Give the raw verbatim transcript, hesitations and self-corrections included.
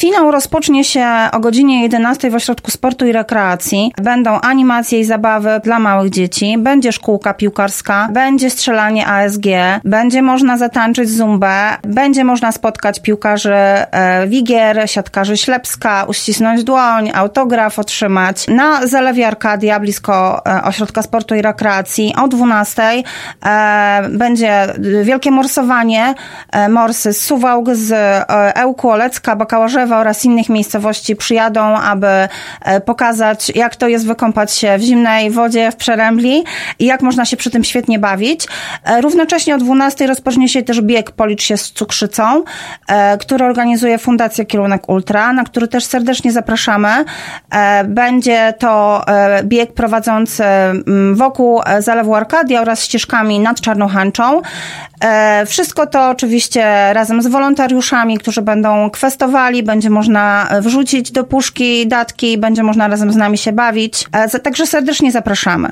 Finał rozpocznie się o godzinie jedenastej w Ośrodku Sportu i Rekreacji. Będą animacje i zabawy dla małych dzieci, będzie szkółka piłkarska, będzie strzelanie A S G, będzie można zatańczyć zumbę, będzie można spotkać piłkarzy e, Wigier, siatkarzy Ślepska, uścisnąć dłoń, autograf otrzymać. Na Zalewie Arkadia, blisko e, Ośrodka Sportu i Rekreacji, o dwunastej e, będzie wielkie morsowanie, e, morsy z Suwałk, z e, Ełku, Olecka, Bakałarzewa oraz innych miejscowości przyjadą, aby e, pokazać, jak to jest wykąpać się w zimnej wodzie w Przerębli i jak można się przy tym świetnie bawić. E, równocześnie o dwunastej rozpocznie się też bieg Policz się z cukrzycą, e, który organizuje Fundacja Kierunek Ultra, na który też serdecznie zapraszamy. E, będzie to e, bieg prowadzący wokół Zalewu Arkadia oraz ścieżkami nad Czarną Hańczą. E, wszystko to oczywiście razem z wolontariuszami, którzy będą kwestowali, będzie można wrzucić do puszki datki, będzie można razem z nami się bawić. E, także serdecznie zapraszamy.